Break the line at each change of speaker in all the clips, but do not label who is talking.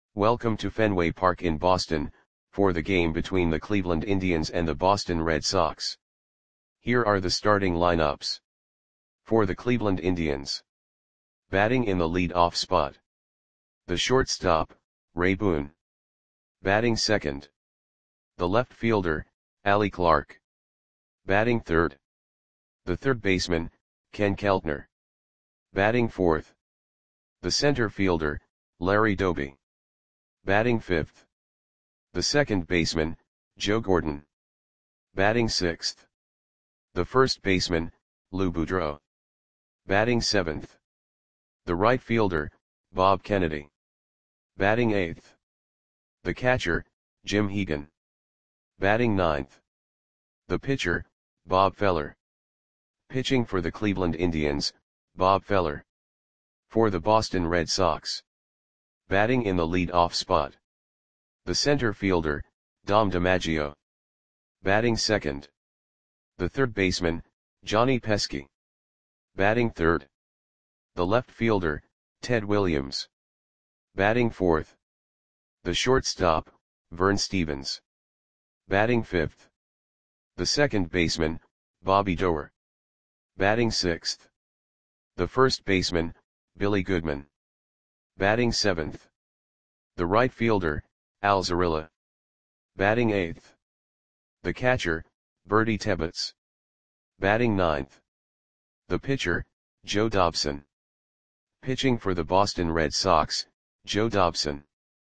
Welcome to Fenway Park in Boston, for the game between the Cleveland Indians and the Boston Red Sox. Here are the starting lineups. For the Cleveland Indians. Batting in the lead-off spot. The shortstop, Ray Boone. Batting second. The left fielder, Allie Clark. Batting third. The third baseman, Ken Keltner. Batting fourth. The center fielder, Larry Doby. Batting fifth. The second baseman, Joe Gordon. Batting sixth. The first baseman, Lou Boudreau. Batting seventh. The right fielder, Bob Kennedy. Batting eighth. The catcher, Jim Hegan. Batting ninth. The pitcher, Bob Feller. Pitching for the Cleveland Indians, Bob Feller. For the Boston Red Sox. Batting in the lead-off spot. The center fielder, Dom DiMaggio. Batting second. The third baseman, Johnny Pesky. Batting third. The left fielder, Ted Williams. Batting fourth. The shortstop, Vern Stephens. Batting fifth. The second baseman, Bobby Doerr. Batting sixth. The first baseman, Billy Goodman. Batting seventh. The right fielder, Al Zarilla. Batting eighth. The catcher, Bertie Tebbetts. Batting ninth. The pitcher, Joe Dobson. Pitching for the Boston Red Sox, Joe Dobson.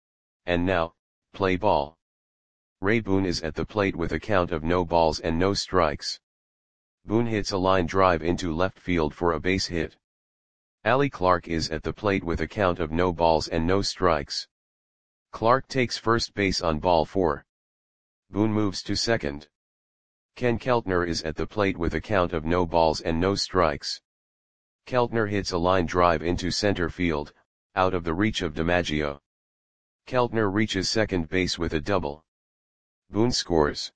And now, play ball. Ray Boone is at the plate with a count of no balls and no strikes. Boone hits a line drive into left field for a base hit. Allie Clark is at the plate with a count of no balls and no strikes. Clark takes first base on ball 4. Boone moves to second. Ken Keltner is at the plate with a count of no balls and no strikes. Keltner hits a line drive into center field, out of the reach of DiMaggio. Keltner reaches second base with a double. Boone scores.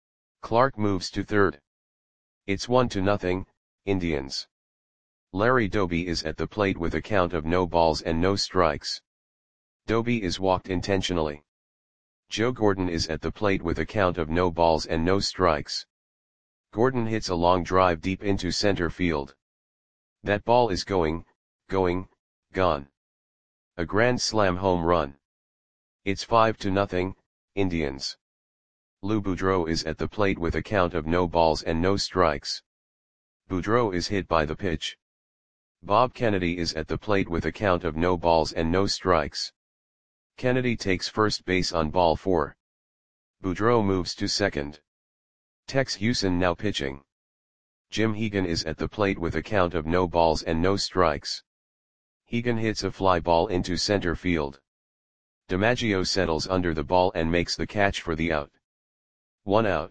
Clark moves to third. It's 1-0, Indians. Larry Doby is at the plate with a count of no balls and no strikes. Doby is walked intentionally. Joe Gordon is at the plate with a count of no balls and no strikes. Gordon hits a long drive deep into center field. That ball is gone. A grand slam home run. It's 5-0, Indians. Lou Boudreau is at the plate with a count of no balls and no strikes. Boudreau is hit by the pitch. Bob Kennedy is at the plate with a count of no balls and no strikes. Kennedy takes first base on ball 4. Boudreau moves to second. Tex Hewson now pitching. Jim Hegan is at the plate with a count of no balls and no strikes. Hegan hits a fly ball into center field. DiMaggio settles under the ball and makes the catch for the out. 1 out.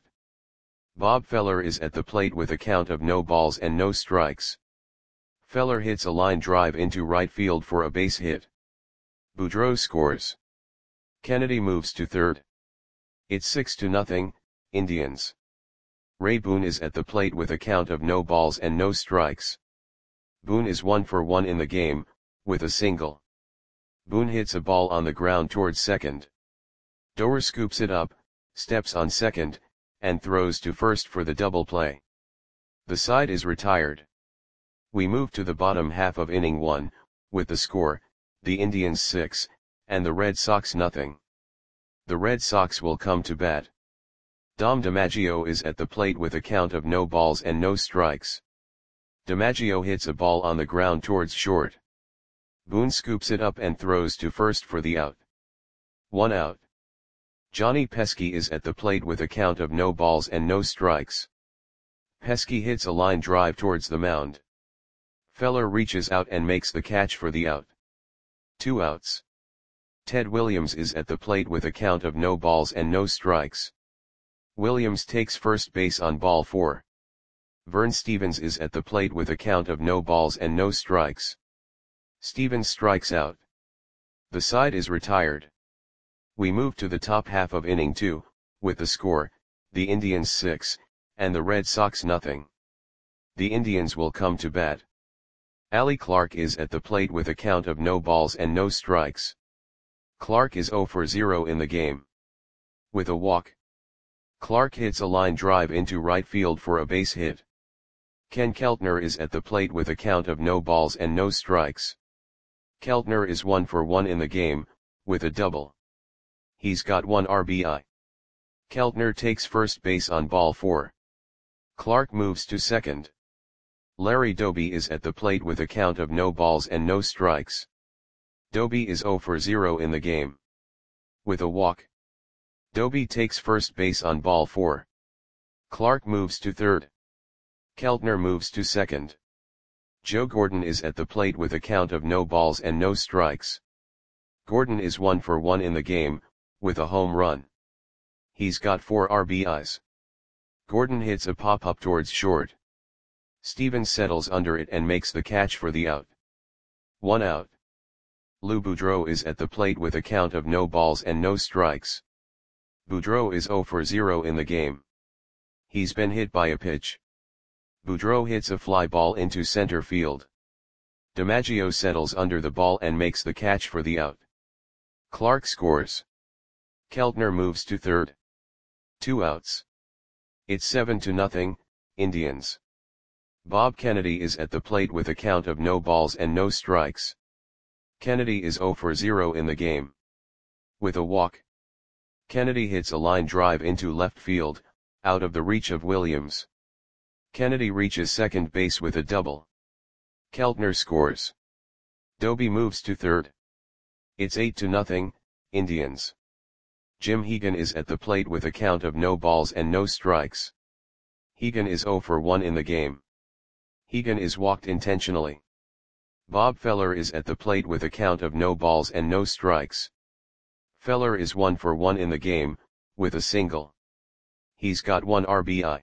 Bob Feller is at the plate with a count of no balls and no strikes. Feller hits a line drive into right field for a base hit. Boudreau scores. Kennedy moves to third. It's 6-0, Indians. Ray Boone is at the plate with a count of no balls and no strikes. Boone is 1 for 1 in the game, with a single. Boone hits a ball on the ground towards second. Doerr scoops it up, steps on second, and throws to first for the double play. The side is retired. We move to the bottom half of inning 1, with the score, the Indians 6, and the Red Sox nothing. The Red Sox will come to bat. Dom DiMaggio is at the plate with a count of no balls and no strikes. DiMaggio hits a ball on the ground towards short. Boone scoops it up and throws to first for the out. 1 out. Johnny Pesky is at the plate with a count of no balls and no strikes. Pesky hits a line drive towards the mound. Feller reaches out and makes the catch for the out. 2 outs. Ted Williams is at the plate with a count of no balls and no strikes. Williams takes first base on ball 4. Vern Stephens is at the plate with a count of no balls and no strikes. Stephens strikes out. The side is retired. We move to the top half of inning 2, with the score, the Indians 6, and the Red Sox nothing. The Indians will come to bat. Allie Clark is at the plate with a count of no balls and no strikes. Clark is 0 for 0 in the game. With a walk. Clark hits a line drive into right field for a base hit. Ken Keltner is at the plate with a count of no balls and no strikes. Keltner is 1 for 1 in the game, with a double. He's got 1 RBI. Keltner takes first base on ball 4. Clark moves to second. Larry Doby is at the plate with a count of no balls and no strikes. Doby is 0 for 0 in the game. With a walk. Doby takes first base on ball 4. Clark moves to third. Keltner moves to second. Joe Gordon is at the plate with a count of no balls and no strikes. Gordon is 1 for 1 in the game, with a home run. He's got 4 RBIs. Gordon hits a pop-up towards short. Stevens settles under it and makes the catch for the out. 1 out. Lou Boudreau is at the plate with a count of no balls and no strikes. Boudreau is 0 for 0 in the game. He's been hit by a pitch. Boudreau hits a fly ball into center field. DiMaggio settles under the ball and makes the catch for the out. Clark scores. Keltner moves to third. 2 outs. It's 7-0, Indians. Bob Kennedy is at the plate with a count of no balls and no strikes. Kennedy is 0 for 0 in the game. With a walk. Kennedy hits a line drive into left field, out of the reach of Williams. Kennedy reaches second base with a double. Keltner scores. Doby moves to third. It's 8-0, Indians. Jim Hegan is at the plate with a count of no balls and no strikes. Hegan is 0 for 1 in the game. Hegan is walked intentionally. Bob Feller is at the plate with a count of no balls and no strikes. Feller is 1 for 1 in the game, with a single. He's got 1 RBI.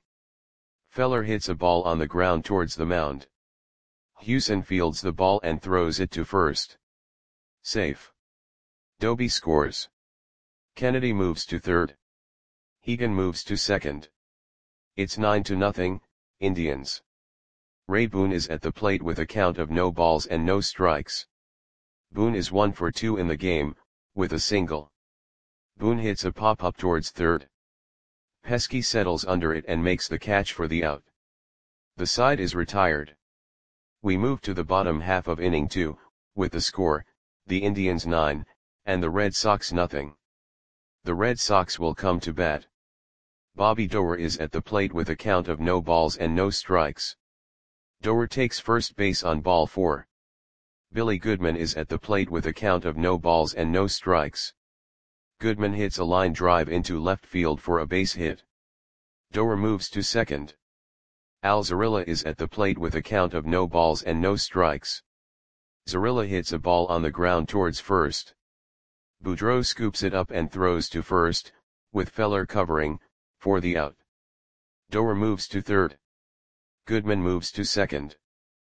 Feller hits a ball on the ground towards the mound. Hewson fields the ball and throws it to first. Safe. Doby scores. Kennedy moves to third. Hegan moves to second. It's 9-0, Indians. Ray Boone is at the plate with a count of no balls and no strikes. Boone is 1 for 2 in the game, with a single. Boone hits a pop-up towards third. Pesky settles under it and makes the catch for the out. The side is retired. We move to the bottom half of inning 2, with the score, the Indians 9, and the Red Sox nothing. The Red Sox will come to bat. Bobby Doerr is at the plate with a count of no balls and no strikes. Doerr takes first base on ball 4. Billy Goodman is at the plate with a count of no balls and no strikes. Goodman hits a line drive into left field for a base hit. Doerr moves to second. Al Zarilla is at the plate with a count of no balls and no strikes. Zarilla hits a ball on the ground towards first. Boudreau scoops it up and throws to first, with Feller covering, for the out. Doerr moves to third. Goodman moves to second.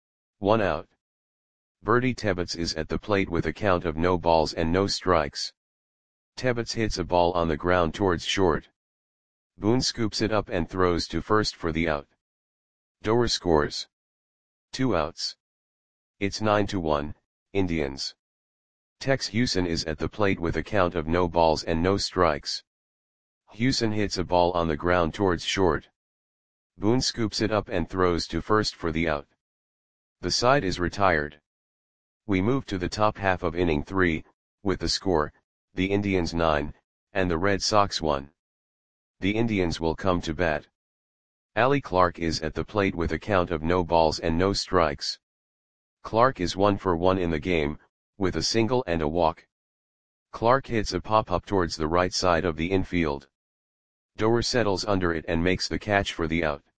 1 out. Bertie Tebbetts is at the plate with a count of no balls and no strikes. Tebbetts hits a ball on the ground towards short. Boone scoops it up and throws to first for the out. Doerr scores. 2 outs. It's 9-1, Indians. Tex Hewson is at the plate with a count of no balls and no strikes. Hewson hits a ball on the ground towards short. Boone scoops it up and throws to first for the out. The side is retired. We move to the top half of inning 3, with the score, the Indians 9, and the Red Sox 1. The Indians will come to bat. Allie Clark is at the plate with a count of no balls and no strikes. Clark is 1 for 1 in the game, with a single and a walk. Clark hits a pop-up towards the right side of the infield. Doerr settles under it and makes the catch for the out.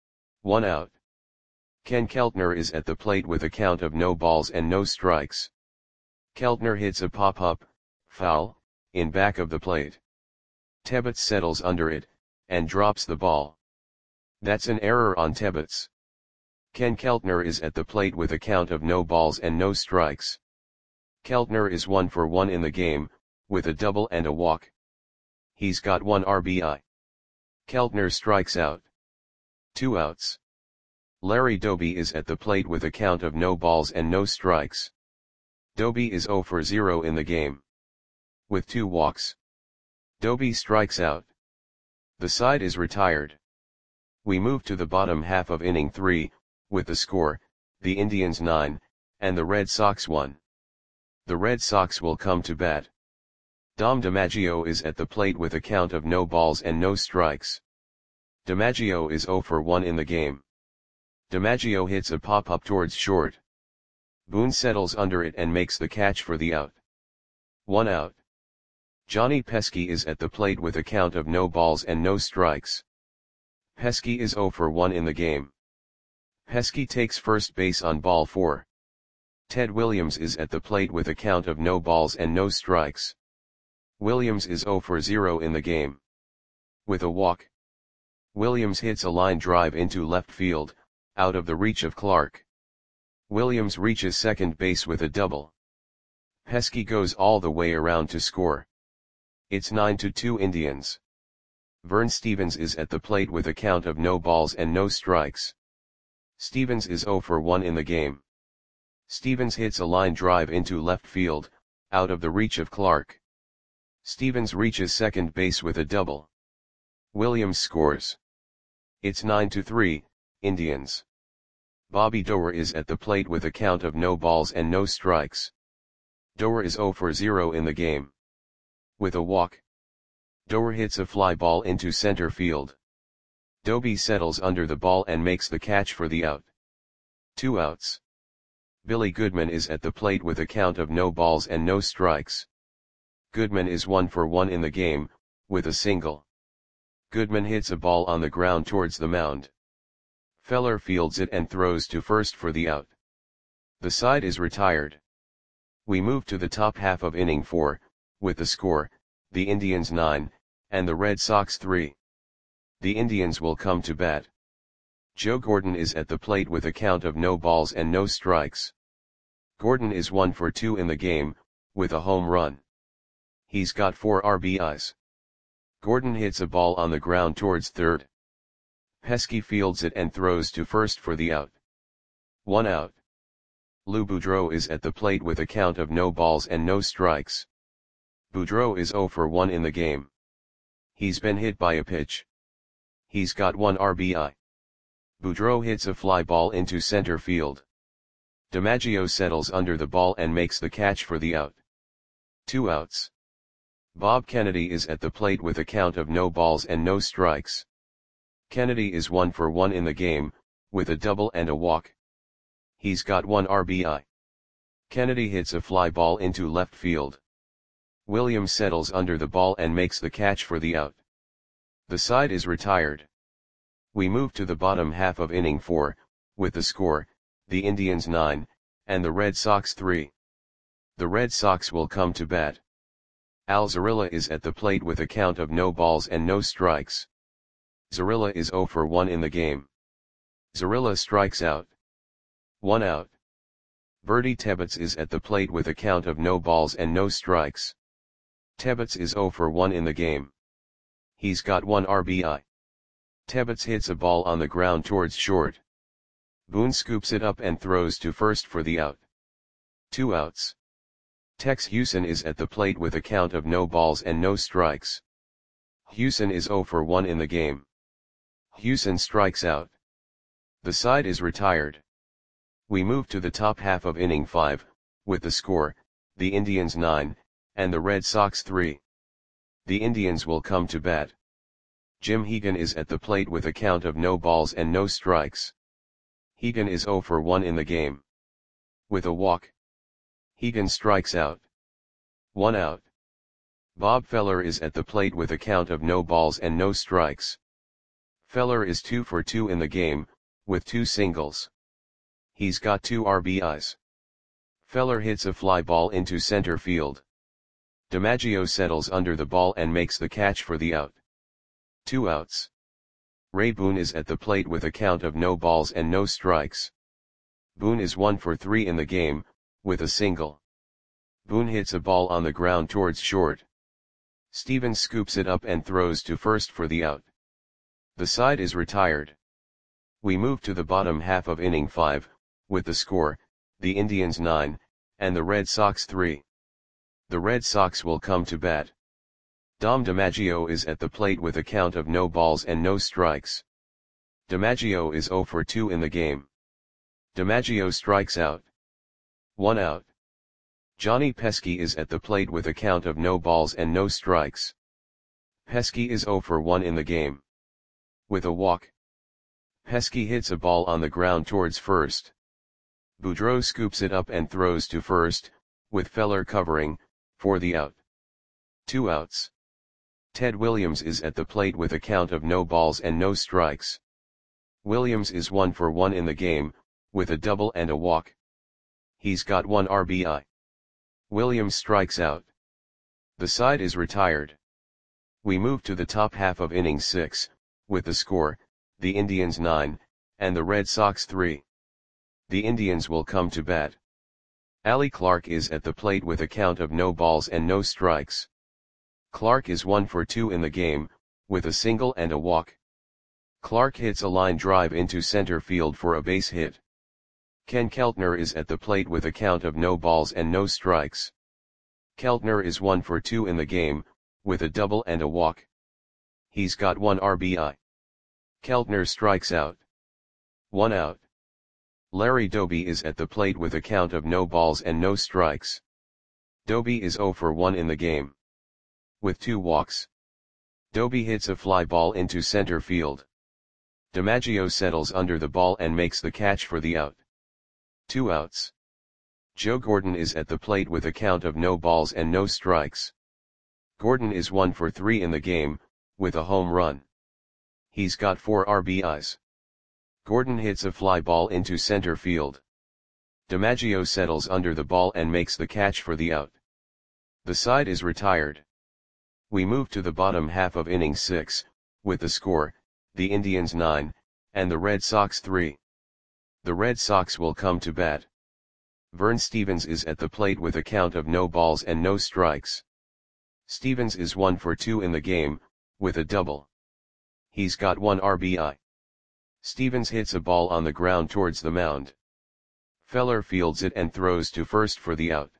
1 out. Ken Keltner is at the plate with a count of no balls and no strikes. Keltner hits a pop-up, foul, in back of the plate. Tebbetts settles under it, and drops the ball. That's an error on Tebbetts. Ken Keltner is at the plate with a count of no balls and no strikes. Keltner is 1 for 1 in the game, with a double and a walk. He's got 1 RBI. Keltner strikes out. 2 outs. Larry Doby is at the plate with a count of no balls and no strikes. Doby is 0 for 0 in the game. with 2 walks. Doby strikes out. The side is retired. We move to the bottom half of inning 3, with the score, the Indians 9, and the Red Sox 1. The Red Sox will come to bat. Dom DiMaggio is at the plate with a count of no balls and no strikes. DiMaggio is 0 for 1 in the game. DiMaggio hits a pop-up towards short. Boone settles under it and makes the catch for the out. 1 out. Johnny Pesky is at the plate with a count of no balls and no strikes. Pesky is 0 for 1 in the game. Pesky takes first base on ball 4. Ted Williams is at the plate with a count of no balls and no strikes. Williams is 0 for 0 in the game. With a walk. Williams hits a line drive into left field, out of the reach of Clark. Williams reaches second base with a double. Pesky goes all the way around to score. It's 9-2 Indians. Vern Stevens is at the plate with a count of no balls and no strikes. Stevens is 0 for 1 in the game. Stevens hits a line drive into left field, out of the reach of Clark. Stevens reaches second base with a double. Williams scores. It's 9-3, Indians. Bobby Doerr is at the plate with a count of no balls and no strikes. Doerr is 0 for 0 in the game. With a walk. Doerr hits a fly ball into center field. Doby settles under the ball and makes the catch for the out. 2 outs. Billy Goodman is at the plate with a count of no balls and no strikes. Goodman is 1 for 1 in the game, with a single. Goodman hits a ball on the ground towards the mound. Feller fields it and throws to first for the out. The side is retired. We move to the top half of inning 4, with the score, the Indians 9, and the Red Sox 3. The Indians will come to bat. Joe Gordon is at the plate with a count of no balls and no strikes. Gordon is 1 for 2 in the game, with a home run. He's got 4 RBIs. Gordon hits a ball on the ground towards third. Pesky fields it and throws to first for the out. 1 out. Lou Boudreau is at the plate with a count of no balls and no strikes. Boudreau is 0 for 1 in the game. He's been hit by a pitch. He's got 1 RBI. Boudreau hits a fly ball into center field. DiMaggio settles under the ball and makes the catch for the out. 2 outs. Bob Kennedy is at the plate with a count of no balls and no strikes. Kennedy is 1 for 1 in the game, with a double and a walk. He's got 1 RBI. Kennedy hits a fly ball into left field. Williams settles under the ball and makes the catch for the out. The side is retired. We move to the bottom half of inning 4, with the score, the Indians 9, and the Red Sox 3. The Red Sox will come to bat. Al Zarilla is at the plate with a count of no balls and no strikes. Zarilla is 0 for 1 in the game. Zarilla strikes out. 1 out. Bertie Tebbetts is at the plate with a count of no balls and no strikes. Tebbetts is 0 for 1 in the game. He's got 1 RBI. Tebbetts hits a ball on the ground towards short. Boone scoops it up and throws to first for the out. 2 outs. Tex Hewson is at the plate with a count of no balls and no strikes. Hewson is 0 for 1 in the game. Hewson strikes out. The side is retired. We move to the top half of inning 5, with the score, the Indians 9, and the Red Sox 3. The Indians will come to bat. Jim Hegan is at the plate with a count of no balls and no strikes. Hegan is 0 for 1 in the game. With a walk. Hegan strikes out. 1 out. Bob Feller is at the plate with a count of no balls and no strikes. Feller is 2 for 2 in the game, with 2 singles. He's got 2 RBIs. Feller hits a fly ball into center field. DiMaggio settles under the ball and makes the catch for the out. 2 outs. Ray Boone is at the plate with a count of no balls and no strikes. Boone is 1 for 3 in the game, with a single. Boone hits a ball on the ground towards short. Stevens scoops it up and throws to first for the out. The side is retired. We move to the bottom half of inning 5, with the score, the Indians 9, and the Red Sox 3. The Red Sox will come to bat. Dom DiMaggio is at the plate with a count of no balls and no strikes. DiMaggio is 0 for 2 in the game. DiMaggio strikes out. 1 out. Johnny Pesky is at the plate with a count of no balls and no strikes. Pesky is 0 for 1 in the game. With a walk. Pesky hits a ball on the ground towards first. Boudreau scoops it up and throws to first, with Feller covering, for the out. 2 outs. Ted Williams is at the plate with a count of no balls and no strikes. Williams is 1 for 1 in the game, with a double and a walk. He's got 1 RBI. Williams strikes out. The side is retired. We move to the top half of inning 6, with the score, the Indians 9, and the Red Sox 3. The Indians will come to bat. Ali Clark is at the plate with a count of no balls and no strikes. Clark is 1 for 2 in the game, with a single and a walk. Clark hits a line drive into center field for a base hit. Ken Keltner is at the plate with a count of no balls and no strikes. Keltner is 1 for 2 in the game, with a double and a walk. He's got 1 RBI. Keltner strikes out. 1 out. Larry Doby is at the plate with a count of no balls and no strikes. Doby is 0 for 1 in the game. With 2 walks. Doby hits a fly ball into center field. DiMaggio settles under the ball and makes the catch for the out. 2 outs. Joe Gordon is at the plate with a count of no balls and no strikes. Gordon is 1 for 3 in the game, with a home run. He's got 4 RBIs. Gordon hits a fly ball into center field. DiMaggio settles under the ball and makes the catch for the out. The side is retired. We move to the bottom half of inning 6, with the score, the Indians 9, and the Red Sox 3. The Red Sox will come to bat. Vern Stevens is at the plate with a count of no balls and no strikes. Stevens is 1 for 2 in the game, with a double. He's got 1 RBI. Stevens hits a ball on the ground towards the mound. Feller fields it and throws to first for the out.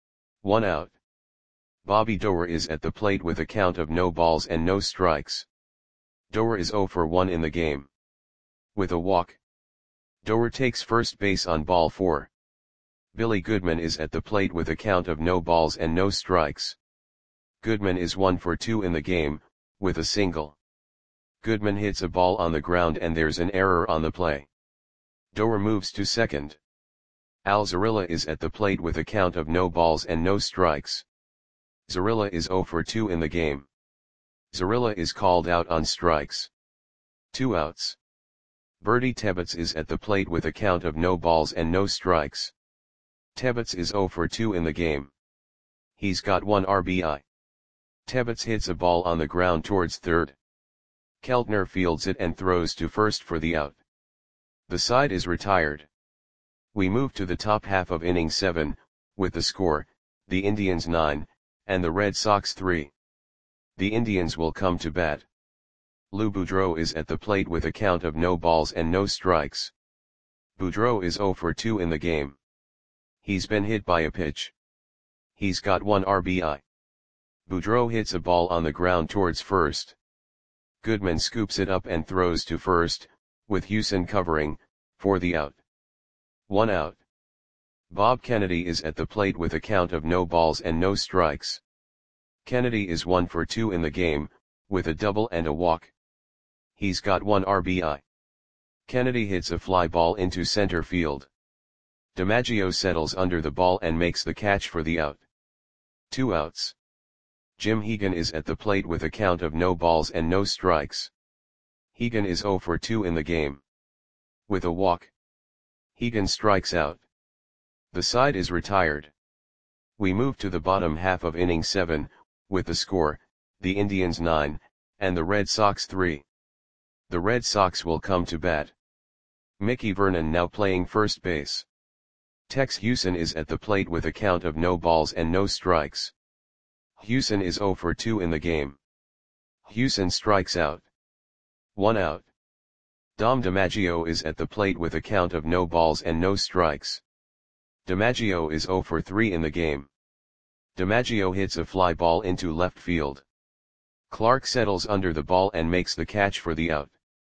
1 out. Bobby Doerr is at the plate with a count of no balls and no strikes. Doerr is 0 for 1 in the game. With a walk. Doerr takes first base on ball 4. Billy Goodman is at the plate with a count of no balls and no strikes. Goodman is 1 for 2 in the game, with a single. Goodman hits a ball on the ground and there's an error on the play. Doerr moves to second. Al Zarilla is at the plate with a count of no balls and no strikes. Zarilla is 0 for 2 in the game. Zarilla is called out on strikes. 2 outs. Bertie Tebbetts is at the plate with a count of no balls and no strikes. Tebbetts is 0 for 2 in the game. He's got 1 RBI. Tebbetts hits a ball on the ground towards third. Keltner fields it and throws to first for the out. The side is retired. We move to the top half of inning 7, with the score, the Indians 9, and the Red Sox 3. The Indians will come to bat. Lou Boudreau is at the plate with a count of no balls and no strikes. Boudreau is 0 for 2 in the game. He's been hit by a pitch. He's got 1 RBI. Boudreau hits a ball on the ground towards first. Goodman scoops it up and throws to first, with Hewson covering, for the out. 1 out. Bob Kennedy is at the plate with a count of no balls and no strikes. Kennedy is 1 for 2 in the game, with a double and a walk. He's got 1 RBI. Kennedy hits a fly ball into center field. DiMaggio settles under the ball and makes the catch for the out. 2 outs. Jim Hegan is at the plate with a count of no balls and no strikes. Hegan is 0 for 2 in the game. With a walk. Hegan strikes out. The side is retired. We move to the bottom half of inning 7, with the score, the Indians 9, and the Red Sox 3. The Red Sox will come to bat. Mickey Vernon now playing first base. Tex Hewson is at the plate with a count of no balls and no strikes. Hewson is 0 for 2 in the game. Hewson strikes out. 1 out. Dom DiMaggio is at the plate with a count of no balls and no strikes. DiMaggio is 0 for 3 in the game. DiMaggio hits a fly ball into left field. Clark settles under the ball and makes the catch for the out.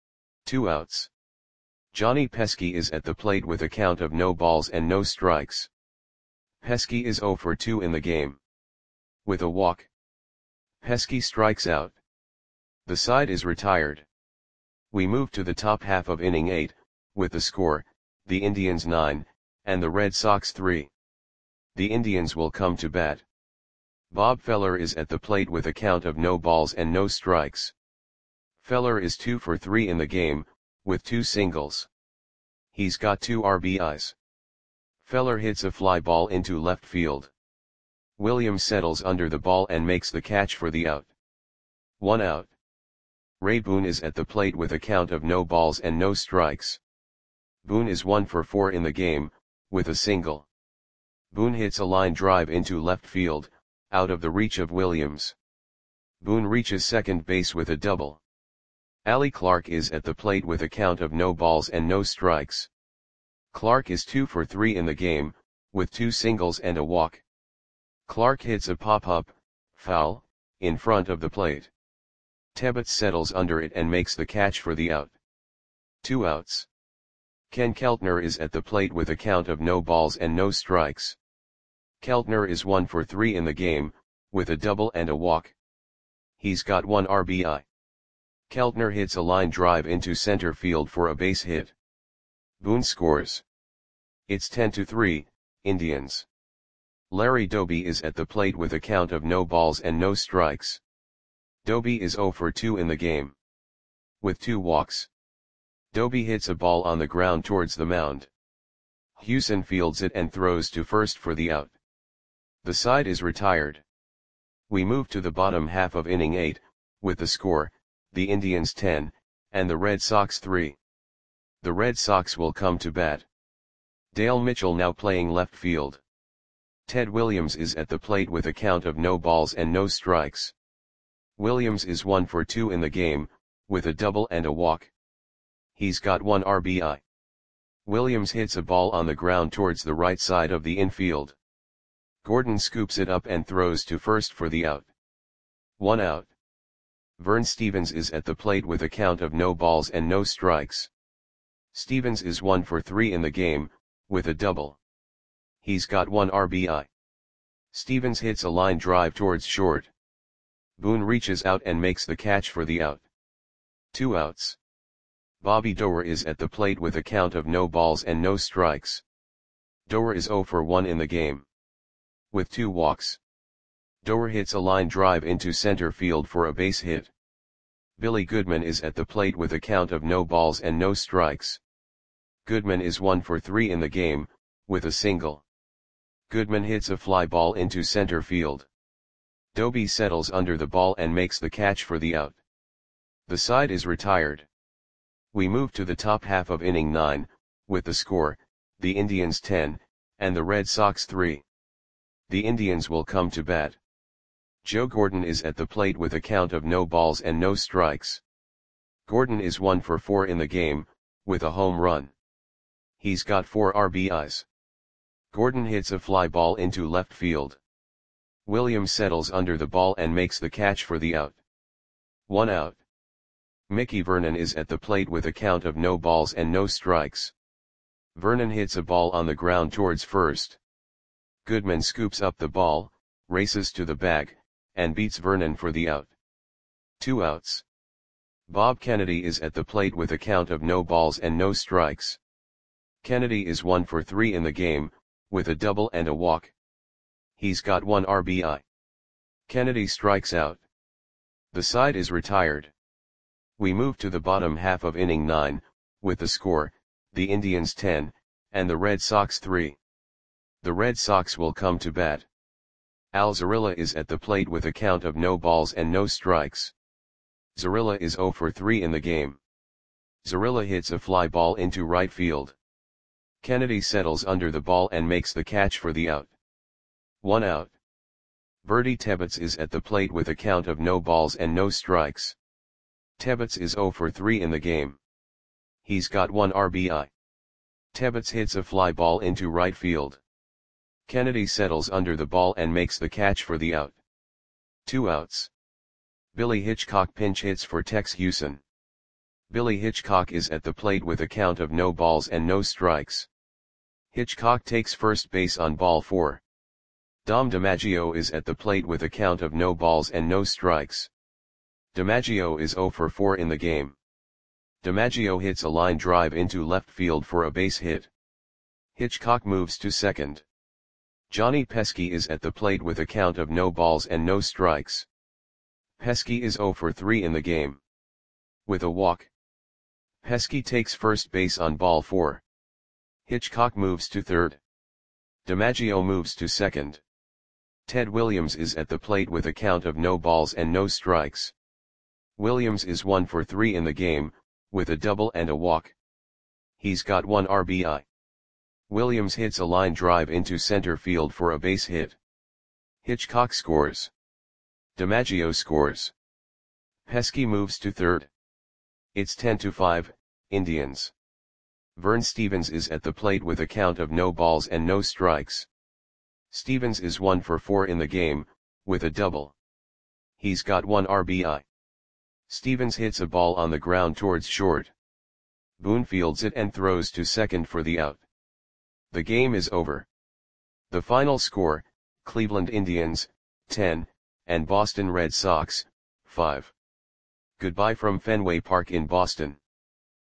2 outs. Johnny Pesky is at the plate with a count of no balls and no strikes. Pesky is 0 for 2 in the game. With a walk, Pesky strikes out. The side is retired. We move to the top half of inning 8, with the score, the Indians 9, and the Red Sox 3. The Indians will come to bat. Bob Feller is at the plate with a count of no balls and no strikes. Feller is 2 for 3 in the game, with 2 singles. He's got 2 RBIs. Feller hits a fly ball into left field. Williams settles under the ball and makes the catch for the out. 1 out. Ray Boone is at the plate with a count of no balls and no strikes. Boone is 1 for 4 in the game, with a single. Boone hits a line drive into left field, out of the reach of Williams. Boone reaches second base with a double. Allie Clark is at the plate with a count of no balls and no strikes. Clark is 2 for 3 in the game, with 2 singles and a walk. Clark hits a pop-up, foul, in front of the plate. Tebbets settles under it and makes the catch for the out. 2 outs. Ken Keltner is at the plate with a count of no balls and no strikes. Keltner is 1 for 3 in the game, with a double and a walk. He's got 1 RBI. Keltner hits a line drive into center field for a base hit. Boone scores. It's 10-3, Indians. Larry Doby is at the plate with a count of no balls and no strikes. Doby is 0 for 2 in the game. With 2 walks. Doby hits a ball on the ground towards the mound. Hewson fields it and throws to first for the out. The side is retired. We move to the bottom half of inning 8, with the score, the Indians 10, and the Red Sox 3. The Red Sox will come to bat. Dale Mitchell now playing left field. Ted Williams is at the plate with a count of no balls and no strikes. Williams is 1 for 2 in the game, with a double and a walk. He's got 1 RBI. Williams hits a ball on the ground towards the right side of the infield. Gordon scoops it up and throws to first for the out. 1 out. Vern Stevens is at the plate with a count of no balls and no strikes. Stevens is 1 for 3 in the game, with a double. He's got 1 RBI. Stevens hits a line drive towards short. Boone reaches out and makes the catch for the out. 2 outs. Bobby Doerr is at the plate with a count of no balls and no strikes. Doerr is 0 for 1 in the game. With 2 walks. Doerr hits a line drive into center field for a base hit. Billy Goodman is at the plate with a count of no balls and no strikes. Goodman is 1 for 3 in the game, with a single. Goodman hits a fly ball into center field. Doby settles under the ball and makes the catch for the out. The side is retired. We move to the top half of inning 9, with the score, the Indians 10, and the Red Sox 3. The Indians will come to bat. Joe Gordon is at the plate with a count of no balls and no strikes. Gordon is 1 for 4 in the game, with a home run. He's got 4 RBIs. Gordon hits a fly ball into left field. Williams settles under the ball and makes the catch for the out. 1 out. Mickey Vernon is at the plate with a count of no balls and no strikes. Vernon hits a ball on the ground towards first. Goodman scoops up the ball, races to the bag, and beats Vernon for the out. 2 outs. Bob Kennedy is at the plate with a count of no balls and no strikes. Kennedy is 1 for 3 in the game, with a double and a walk. He's got 1 RBI. Kennedy strikes out. The side is retired. We move to the bottom half of inning 9, with the score, the Indians 10, and the Red Sox 3. The Red Sox will come to bat. Al Zarilla is at the plate with a count of no balls and no strikes. Zarilla is 0 for 3 in the game. Zarilla hits a fly ball into right field. Kennedy settles under the ball and makes the catch for the out. 1 out. Bertie Tebbets is at the plate with a count of no balls and no strikes. Tebbets is 0 for 3 in the game. He's got 1 RBI. Tebbets hits a fly ball into right field. Kennedy settles under the ball and makes the catch for the out. 2 outs. Billy Hitchcock pinch hits for Tex Houston. Billy Hitchcock is at the plate with a count of no balls and no strikes. Hitchcock takes first base on ball 4. Dom DiMaggio is at the plate with a count of no balls and no strikes. DiMaggio is 0 for 4 in the game. DiMaggio hits a line drive into left field for a base hit. Hitchcock moves to second. Johnny Pesky is at the plate with a count of no balls and no strikes. Pesky is 0 for 3 in the game. With a walk, Pesky takes first base on ball 4. Hitchcock moves to third. DiMaggio moves to second. Ted Williams is at the plate with a count of no balls and no strikes. Williams is 1 for 3 in the game, with a double and a walk. He's got 1 RBI. Williams hits a line drive into center field for a base hit. Hitchcock scores. DiMaggio scores. Pesky moves to third. It's 10-5, Indians. Vern Stevens is at the plate with a count of no balls and no strikes. Stevens is 1 for 4 in the game, with a double. He's got 1 RBI. Stevens hits a ball on the ground towards short. Boone fields it and throws to second for the out. The game is over. The final score, Cleveland Indians, 10, and Boston Red Sox, 5. Goodbye from Fenway Park in Boston.